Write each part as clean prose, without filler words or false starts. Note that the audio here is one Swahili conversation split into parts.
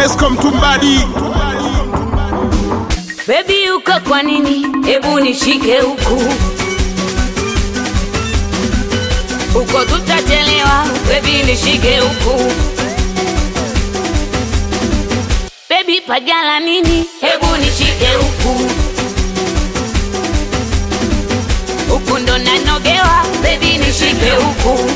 Nesco Mtumbadi. Baby uko kwa nini? Hebu nishike huku. Uko tutachelewa, baby nishike huku. Baby pagala nini? Hebu nishike huku. Huku ndo nanogewa, baby nishike huku.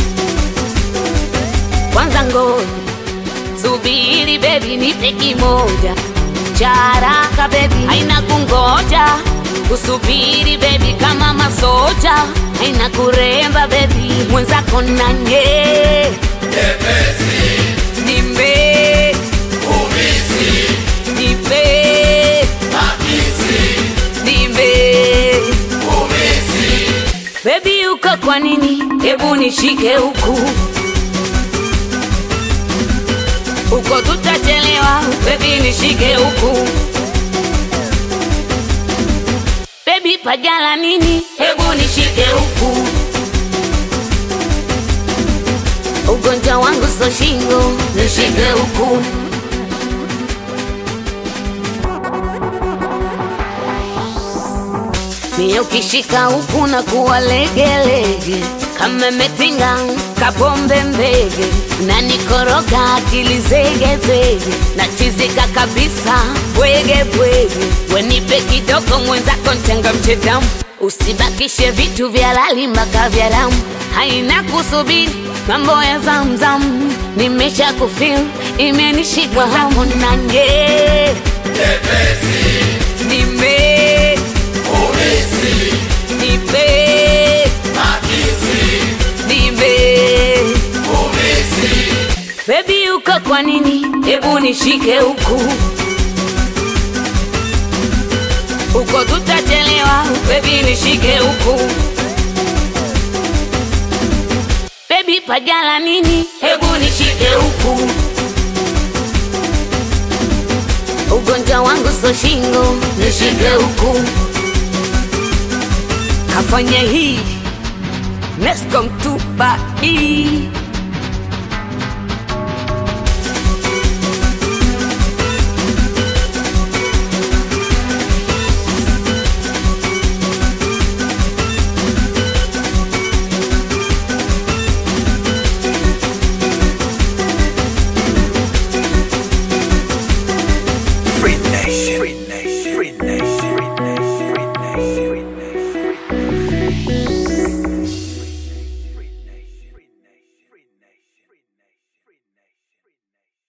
Kwanza ngoja subiri baby nipe kimoja cha haraka baby, haina kungoja. Usubiri baby kama masoja, haina kuremba baby. Mwenzako nanye Nyepesi nimbe umisi nipe makisi nimbe umisi. baby uko kwa nini? Hebu nishike huku. Uko tutachelewa, baby nishike huku. Baby pagala nini? Hebu nishike huku. Ugonjwa wangu so shingo, nishike huku. Mie ukishika huku na kuwa legelege, kama metinga kapombe mbege, na nikoroga akili zege zege, na chizika kabisa bwege bwege. Wenipe kidogo mwenzako ntenga mchedamu, usibakishe vitu vya lali mpaka vya damu. Haina kusubiri mambo ya zamzam, nimesha kufeel imenishika hamu nanye. Nyepesi Nime umisi nipe makisi nipe umisi. baby uko kwa nini? Hebu nishike huku. Uko tutachelewa, baby nishike huku. Baby pagala nini? Hebu nishike huku. Ugonjwa wangu so shingo, nishike huku. Kafanya hii Nesco Mtumbadi.